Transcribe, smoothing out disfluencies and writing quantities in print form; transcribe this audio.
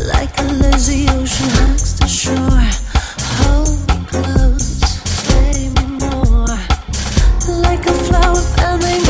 Like a lazy ocean hugs the shore. Hold me close, sway me more. Like a flower bending